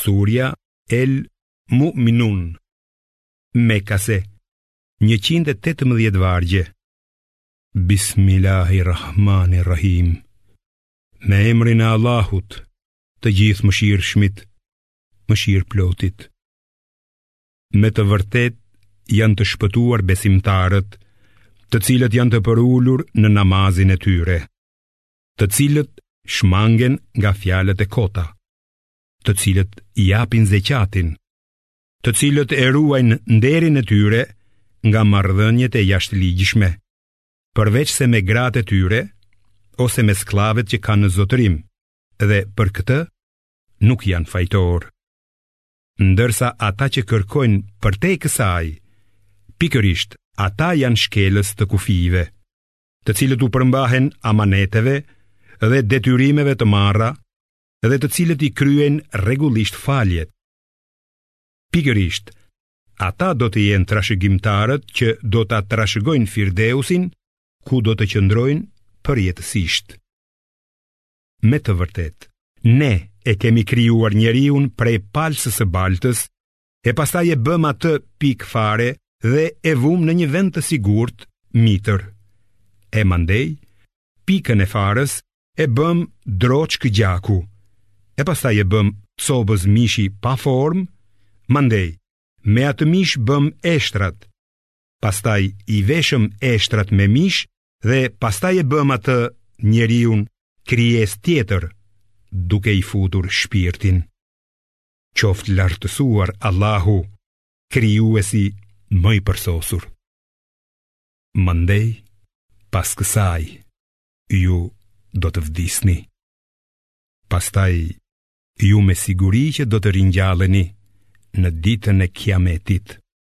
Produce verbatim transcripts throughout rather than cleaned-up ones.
Surja El Mu'minun, Mekase, njëqind e tetëmbëdhjetë vargje. Bismillahirrahmanirrahim. Me emrin e Allahut, të gjithë mëshirshmit, mëshirëplotit. Me të vërtet janë të shpëtuar besimtarët, të cilët janë të përullur në namazin e tyre, të cilët shmangen nga fjalët e kota, të cilët japin zeqatin, të cilët e ruajnë nderin e tyre nga marrëdhëniet e jashtëligjshme, përveç se me gratë e tyre ose me sklavet që kanë në zotërim, dhe për këtë nuk janë fajtor. Ndërsa ata që kërkojnë përtej kësaj, pikërisht ata janë shkelës të kufive, të cilët u përmbahen amaneteve dhe detyrimeve të marra, dhe të cilët i kryen rregullisht faljet. Pikërisht, ata do të jenë trashëgimtarët që do ta trashëgojnë Firdeusin, ku do të qëndrojnë përjetësisht. Me të vërtet, ne e kemi krijuar njeriun prej palsës së baltës, e pastaj e bëm atë pikë fare dhe e vum në një vend të sigurt, mitër. E mandej, pikën e farës e bëm droçkë gjaku, e pastaj e bëm cobës mishi pa formë, mandej, me atë mish bëm eshtrat, pastaj i veshëm eshtrat me mish dhe pastaj e bëm atë njeriun krijesë tjetër, duke i futur shpirtin. Qoftë lartësuar Allahu, krijuesi më i përsosur. Mandej, pas kësaj, ju do të vdisni. Pastaj, ju me siguri që do të ringjalleni në ditën e Kiametit.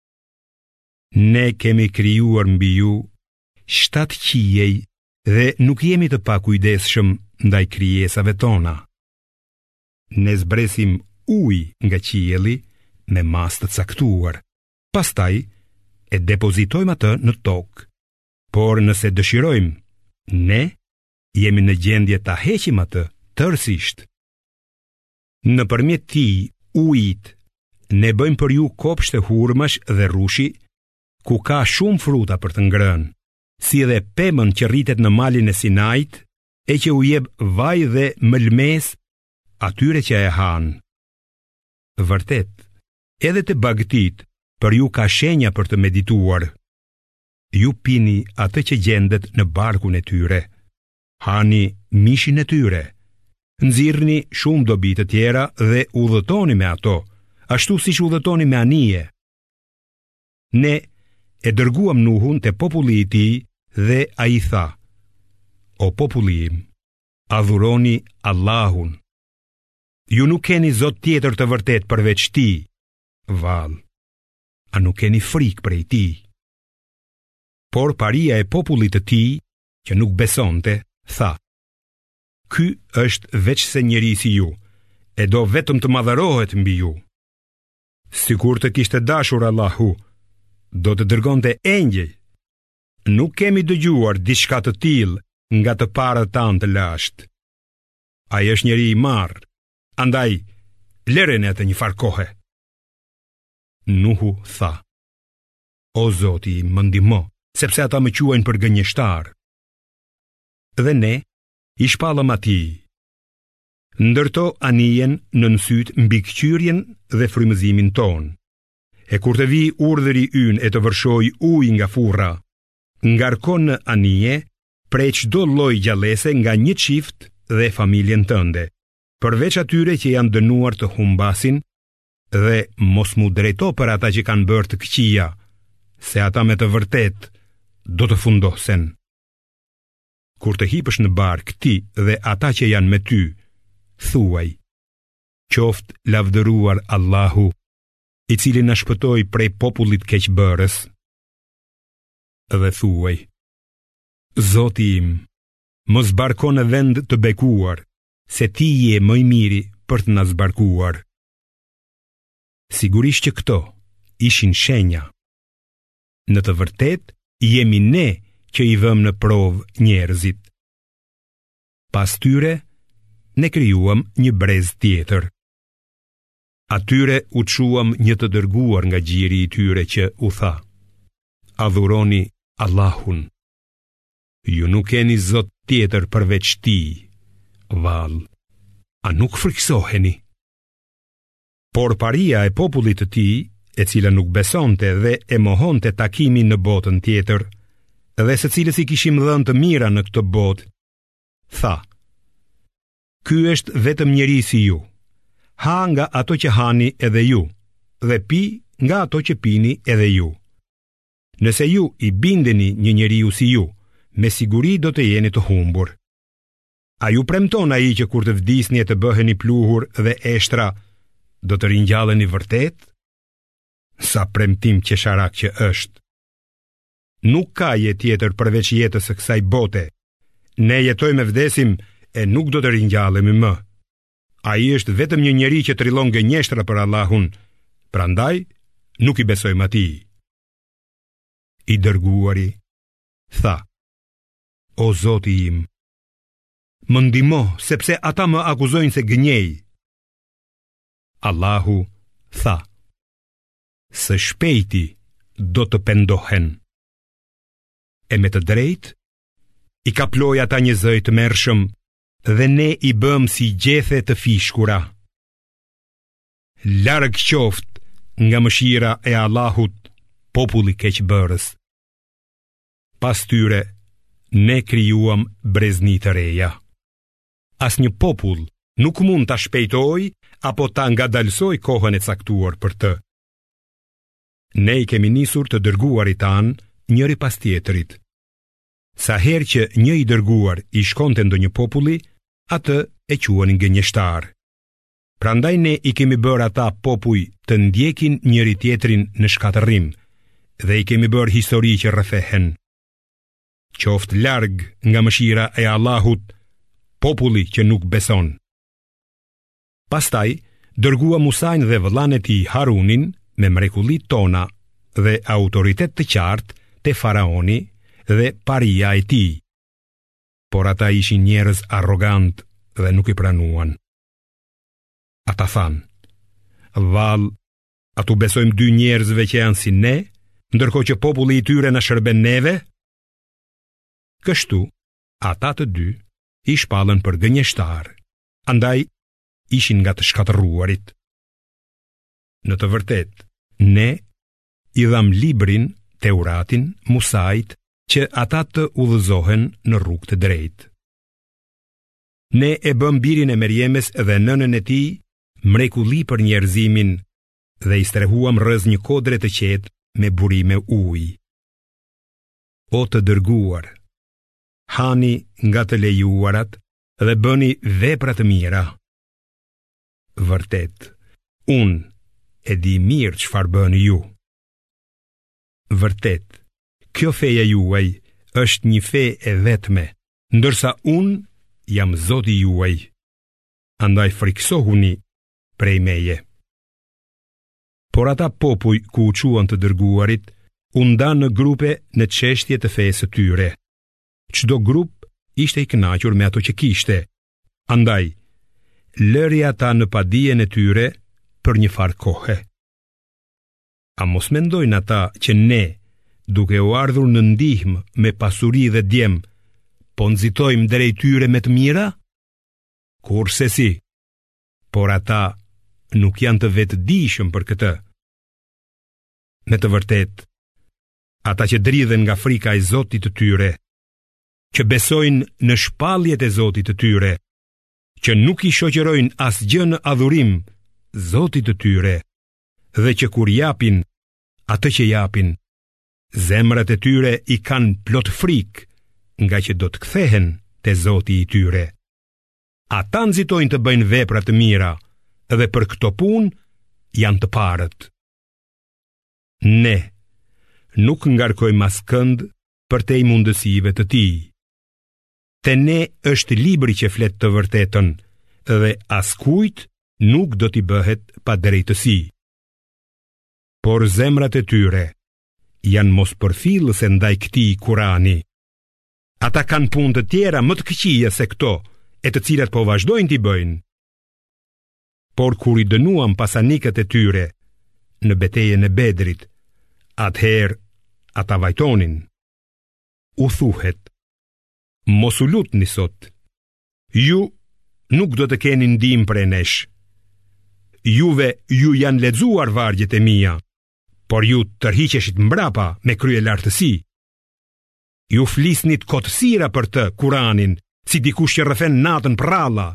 Ne kemi krijuar mbi ju shtatë qiej dhe nuk jemi të pakujdesshëm ndaj krijesave tona. Ne zbresim ujë nga qielli me mas të caktuar, pastaj e depozitojmë atë në tokë. Por nëse dëshirojmë, ne jemi në gjendje ta heqim atë tërësisht. Nëpërmjet tij, ujit, ne bëjmë për ju kopshte hurmash dhe rushi, ku ka shumë fruta për të ngrënë, si edhe pemën që rritet në malin e Sinait, e që u jep vaj dhe mëlmes atyre që e hanë. Vërtet, edhe të bagtit, për ju ka shenja për të medituar. Ju pini atë që gjendet në barkun e tyre, hani mishin e tyre, nxirrni shumë dobi të tjera dhe udhëtoni me ato, ashtu siç udhëtoni me anije. Ne e dërguam Nuhun te populli i tij dhe ai tha: O populli im, adhuroni Allahun. Ju nuk keni zot tjetër të vërtet përveç tij. Vallë, a nuk keni frikë prej tij? Por paria e popullit të tij, që nuk besonte, tha: Ky është veç se njeri si ju, e do vetëm të madhërohet mbi ju. Sikur të kishte dashur Allahu, do të dërgonte engjëj. Nuk kemi dëgjuar diçka të tillë nga të parët tanë të lashtë. Ai është njeri i marrë, andaj lëreni atë një farë kohe. Nuhu tha: O Zoti, më ndihmo, sepse ata më quajnë për gënjeshtar. Dhe ne i shpallëm atij. Ndërto anijen në nësyt mbi këqyrjen dhe frymëzimin ton. E kur të vi urdhëri ynë e të vërshoj ujë nga furra, ngarkon në anije prej çdo lloj gjallëse nga një çift dhe familjen tënde, përveç atyre që janë dënuar të humbasin, dhe mos mu drejto për ata që kanë bërë të këqija, se ata me të vërtet do të fundosen. Kur të hipësh në bark ti dhe ata që janë me ty, thuaj: Qoftë lavdëruar Allahu, i cili na shpëtoi prej popullit keqbërës. Dhe thuaj: Zoti im, mos zbarko në vend të bekuar, se ti je më i miri për të na zbarkuar. Sigurisht që këto ishin shenja. Në të vërtet, jemi ne që i vëm në provë njerëzit. Pas tyre, ne krijuam një brez tjetër. Atyre u çuam një të dërguar nga gjiri i tyre që u tha: adhuroni Allahun. Ju nuk keni zot tjetër përveç tij. Vallë, a nuk friksoheni? Por paria e popullit të tij, e cila nuk besonte dhe e mohonte takimin në botën tjetër, dhe se cilës i kishim dhënë të mira në këtë botë, tha: ky është vetëm njeri si ju. Ha nga ato që hani edhe ju, dhe pi nga ato që pini edhe ju. Nëse ju i bindeni një njeriu si ju, me siguri do të jeni të humbur. A ju premton ai që kur të vdisni e të bëheni pluhur dhe eshtra, do të ringjalleni vërtet? Sa premtim qesharak që është. Nuk ka jetë tjetër përveç jetës së kësaj bote. Ne jetojmë e vdesim e nuk do të ringjallemi më. Ai është vetëm një njeri që trillon gënjeshtra për Allahun, prandaj nuk i besojmë atij. I dërguari tha: o Zoti im, më ndihmo sepse ata më akuzojnë se gënjej. Allahu tha: së shpejti do të pendohen. E me të drejtë i kaploi ata një zëj të mershëm dhe ne i bëm si gjethe të fishkura. Larg qoftë nga mëshira e Allahut populli keqbërës. Pas tyre ne krijuam brezni të reja. Asnjë popull nuk mund ta shpejtojë apo ta ngadalsoj kohën e caktuar për të. Ne i kemi nisur të dërguarit tan njëri pas tjetrit. Sa herë që një i dërguar i shkonte ndonjë populli, atë e quanin gënjeshtar. Prandaj ne i kemi bërë ata popuj të ndjekin njëri tjetrin në shkatërrim dhe i kemi bërë histori që rrëfehen. Qoftë larg nga mëshira e Allahut populli që nuk beson. Pastaj dërgua Musain dhe vëllain e tij Harunin me mrekullitë tona dhe autoritet të qartë te faraoni dhe paria e tij. Por ata ishin njerëz arrogant dhe nuk i pranuan. Ata than: vallë, a tu besojmë dy njerëzve që janë si ne, ndërkohë që populli i tyre na shërben neve? Kështu, ata të dy i shpallën për gënjeshtar, andaj ishin nga të shkatërruarit. Në të vërtetë, ne i dham librin, Teuratin, Musait, që ata të udhëzohen në rrugë të drejtë. Ne e bëm birin e Merjemes dhe nënën e tij mrekulli për njerëzimin dhe i strehuam rrëz një kodre të qetë me burime ujë. O të dërguar, hani nga të lejuarat dhe bëni vepra të mira. Vërtet, unë e di mirë çfarë bëni ju. Vërtet, kjo feja juaj është një fe e vetme, ndërsa unë jam Zoti juaj. Andaj friksohuni prej meje. Por ata popuj ku u quan të dërguarit, u ndanë në grupe në çështje të fesë së tyre. Çdo grup ishte i kënaqur me ato që kishte. Andaj, lëri ata në padijen e tyre për një farë kohe. A mos mendojnë ata që ne, duke u ardhur në ndihmë me pasuri dhe djem, po nxitojmë drejt tyre me të mira? Kurse si, por ata nuk janë të vetëdijshëm për këtë. Me të vërtet, ata që dridhen nga frika e Zotit të tyre, që besojnë në shpalljet e Zotit të tyre, që nuk i shoqërojnë asgjë në adhurim Zotit të tyre, dhe që kur japin atë që japin, zemrat e tyre i kanë plot frikë, nga që do të kthehen te Zoti i tyre. Ata nxitojnë të bëjnë vepra të mira, dhe për këto punë janë të parët. Ne nuk ngarkojmë askënd për te i mundësive të tij. Te ne është libri që flet të vërtetën, dhe askujt nuk do t'i bëhet pa drejtësi. Por zemrat e tyre janë mos përfillëse ndaj këtij Kurani. Ata kanë punë të tjera më të këqija se këto, e të cilat po vazhdojnë t'i bëjnë. por kur i dënuam pasanikët e tyre në betejën e Bedrit, atëherë ata vajtonin. U thuhet: mos u lutni sot. Ju nuk do të keni ndihmë prej nesh. Juve ju janë lexuar vargjet e mia, por ju tërhiqeshit mbrapa me krye lartësi. Ju flisnit kotësira për të Kuranin, si dikush që rrëfen natën pralla.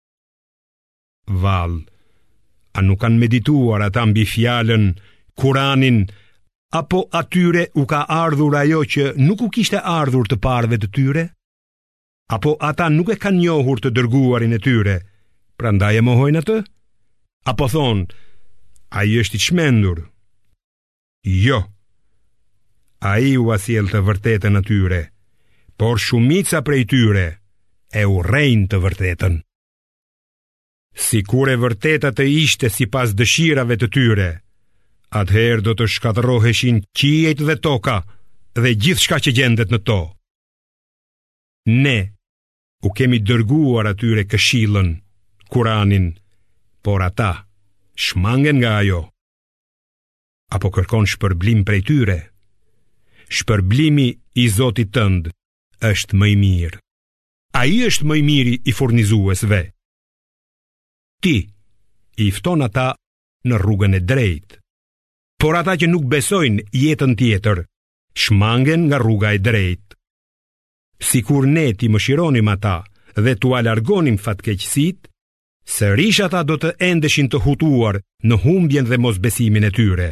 Val, a nuk kanë medituar ata mbi fjalën Kuranin, apo atyre u ka ardhur ajo që nuk u kishte ardhur të parëve të tyre? Apo ata nuk e kanë njohur të dërguarin e tyre, prandaj e mohojnë atë? Apo thonë, ai është i çmendur? Jo, ai u asjell të vërtetën atyre, por shumica prej tyre e urrejnë të vërtetën. Si kur e vërteta të ishte si pas dëshirave të tyre, atëherë do të shkatërroheshin qiejt dhe toka dhe gjithë shka që gjendet në to. Ne u kemi dërguar atyre këshillën, Kuranin, por ata shmangen nga ajo. Apo kërkon shpërblim prej tyre? Shpërblimi i Zotit tënd është më i mirë. Ai është më i miri i furnizuesve. Ti i fton ata në rrugën e drejtë, por ata që nuk besojnë jetën tjetër shmangen nga rruga e drejtë. Sikur ne ti mëshironim ata dhe t'u alargonim fatkeqësitë, sërish ata do të endeshin të hutuar në humbjen dhe mosbesimin e tyre.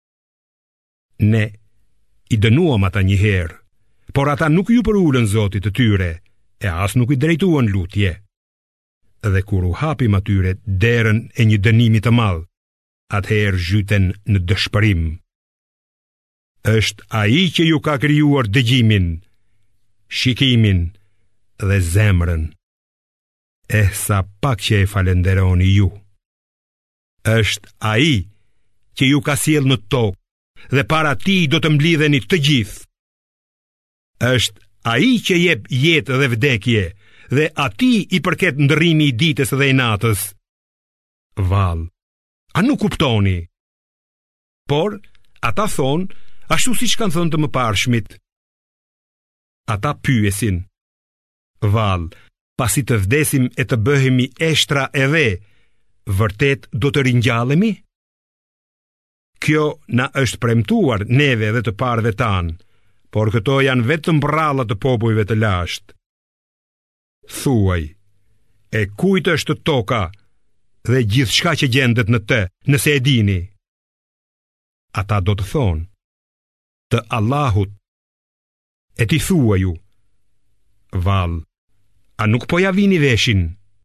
Ne i dënuam ata një herë, por ata nuk ju përulën Zotit të tyre, e as nuk i drejtuan lutje. Dhe kur u hapim atyre derën e një dënimi të madh, atëherë zhyten në dëshpërim. Është ai që ju ka krijuar dëgjimin, shikimin dhe zemrën. Eh, sa pak që e falenderoni ju. Është ai që ju ka sjell në tokë dhe para tij do të mblidheni të gjithë. Është ai që jep jetë dhe vdekje dhe atij i përket ndërrimi i ditës dhe i natës. Val, a nuk kuptoni? Por ata thonë ashtu siç kanë thënë të mëparshmit. Ata pyesin: Val, pasi të vdesim e të bëhemi eshtra edhe, vërtet do të ringjallemi? Kjo na është premtuar neve dhe të parëve tanë, por këto janë vetëm bralla të popujve të lashtë. Thuaj, e kujt është toka dhe gjithçka që gjendet në të, nëse e dini? Ata do të thonë: të Allahut. E ti thuaj ju: Val, a nuk po ja vini veshin?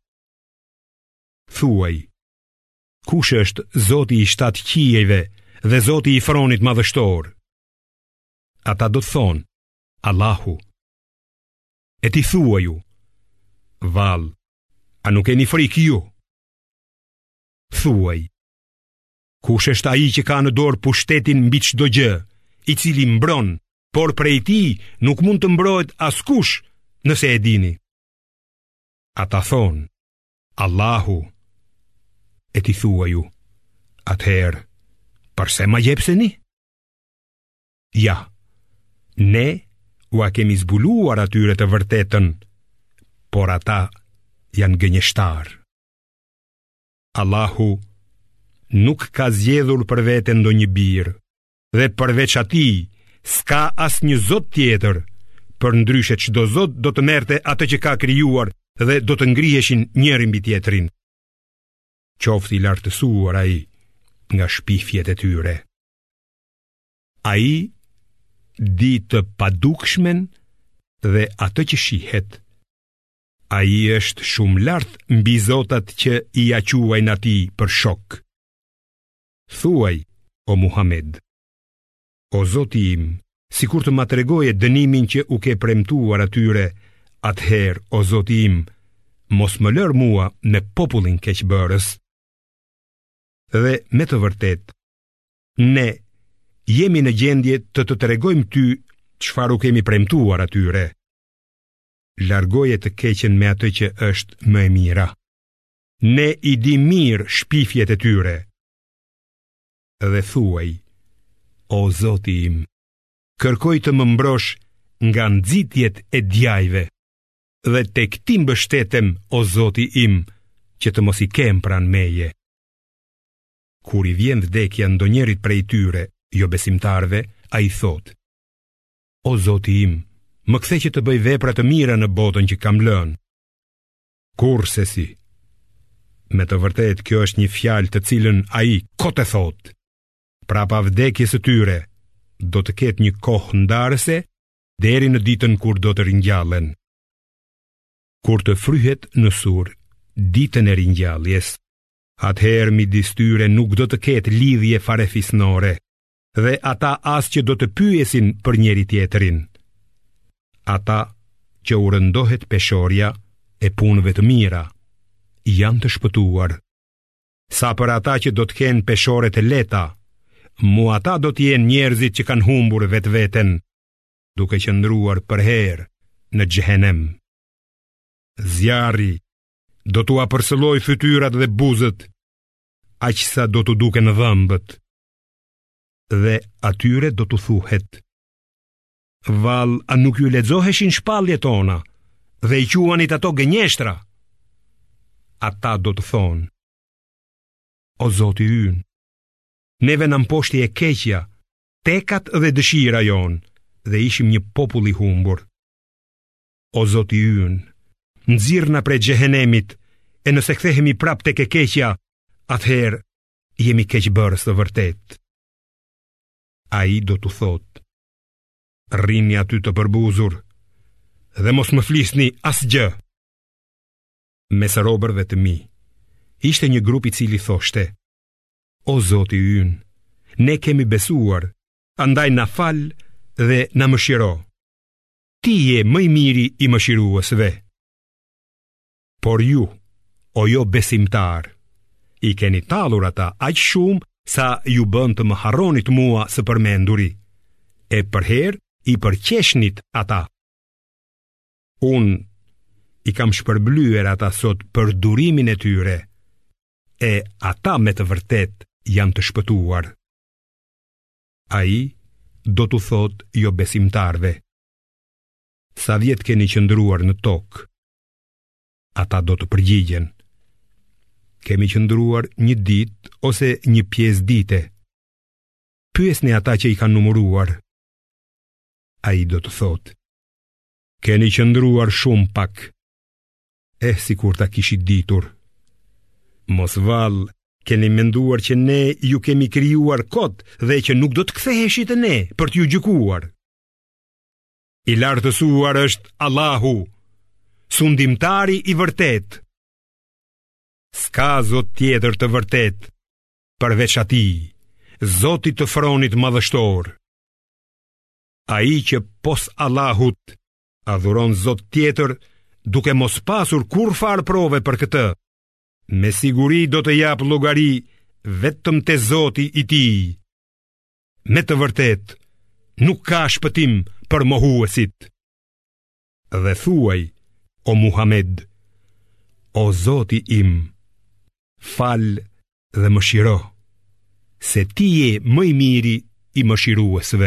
Thuaj, kush është Zoti i shtatë qiejve dhe Zoti i fronit madhështor? Ata do të thonë: Allahu. E ti thuaj ju: Val, a nuk keni frikë ju? Thuaj, kush është ai që ka në dorë pushtetin mbi çdo gjë, i cili mbron, por prej tij nuk mund të mbrohet askush, nëse e dini? Ata thonë: Allahu. E ti thuaj ju: atëherë, përse ma jepseni? Ja, ne u a kemi zbuluar atyre të vërtetën, por ata janë gënjeshtar. Allahu nuk ka zgjedhur për veten ndonjë bir, dhe përveç atij s'ka asnjë Zot tjetër, përndryshe çdo Zot do të merrte atë që ka krijuar dhe do të ngriheshin njëri mbi tjetrin. Qoftë i lartësuar ai nga shpifjet e tyre. Ai di të padukshmen dhe atë që shihet. Ai është shumë lart mbi zotat që i ja quajnë atij për shok. Thuaj, o Muhammed: O Zoti im, sikur të ma tregoje dënimin që u ke premtuar atyre, atëherë, o Zoti im, mos më lër mua me popullin keqbërës. Dhe me të vërtet, ne jemi në gjendje të të tregojmë ty çfarë u kemi premtuar atyre. Largoje të keqen me atë që është më e mira. ne i di mirë shpifjet e tyre. Dhe thuaj: O Zoti im, kërkoj të më mbrosh nga nxitjet e djajve, dhe tek ti mbështetem, o Zoti im, që të mos i kem pran meje. Kur i vjen vdekja ndonjërit prej tyre, jo besimtarve, a i thot: O Zoti im, më kthe që të bëj vepra të mira në botën që kam lënë. Kurse si, me të vërtet kjo është një fjalë të cilën ai kot e thot. Prapa vdekjes së tyre do të ketë një kohë ndarëse deri në ditën kur do të ringjallen. Kur të fryhet në sur ditën e ringjalljes, atëherë midis tyre nuk do të ketë lidhje farefisnore, dhe ata as që do të pyesin për njeri tjetrin. Ata që u rëndohet peshorja e punëve të mira janë të shpëtuar. Sa për ata që do të kenë peshore të leta, mu ata do të jenë njerëzit që kanë humbur vetveten, duke qëndruar për herë në xhehenem. Zjarri do t'u apërcëlloj fytyrat dhe buzët, aq sa do t'u duken dhëmbët. Dhe atyre do t'u thuhet: Vall, a nuk ju lexoheshin shpalljet tona dhe i quanit ato gënjeshtra? Ata do të thonë: O Zoti ynë, neve na mposhti e keqja, tekat dhe dëshira jon, dhe ishim një popull i humbur. O Zoti ynë, nxirrna prej xhehenemit, e nëse kthehemi prap tek e keqja, atëherë jemi keqbërës të vërtet. Ai do t'u thotë: Rrini aty të përbuzur dhe mos më flisni asgjë. Mes robërve të mi ishte një grup i cili thoshte: O Zoti ynë, ne kemi besuar, andaj na fal dhe na mëshiro. Ti je më i miri i mëshiruesve. Por ju, o jo besimtar, i keni tallur ata aq shumë sa ju bën të më harronit mua së përmenduri, e për herë i përqeshnit ata. Unë i kam shpërblyer ata sot për durimin e tyre, e ata me të vërtet janë të shpëtuar. Ai do t'u thot jo besimtarve: Sa vjet keni qëndruar në tokë? Ata do të përgjigjen: Kemi qëndruar një ditë ose një pjesë dite. Pyesni ata që i kanë numëruar. Ai do të thot: Keni qëndruar shumë pak. Eh, si kur ta kishit ditur. Mos vallë, keni menduar që ne ju kemi krijuar kot dhe që nuk do të ktheheshit e ne për t'ju gjykuar. I lartësuar është Allahu, sundimtari i vërtet. S'ka zot tjetër të vërtet përveç atij, Zotit të Fronit Madhështor. Ai që pos Allahut adhuron zot tjetër, duke mos pasur kur farë prove për këtë, me siguri do të jap llogari vetëm te Zoti i tij. Me të vërtet, nuk ka shpëtim për mohuesit. Dhe thuaj, o Muhammed: O Zoti im, fal dhe mëshiro, se ti je më i miri i mëshiruesve.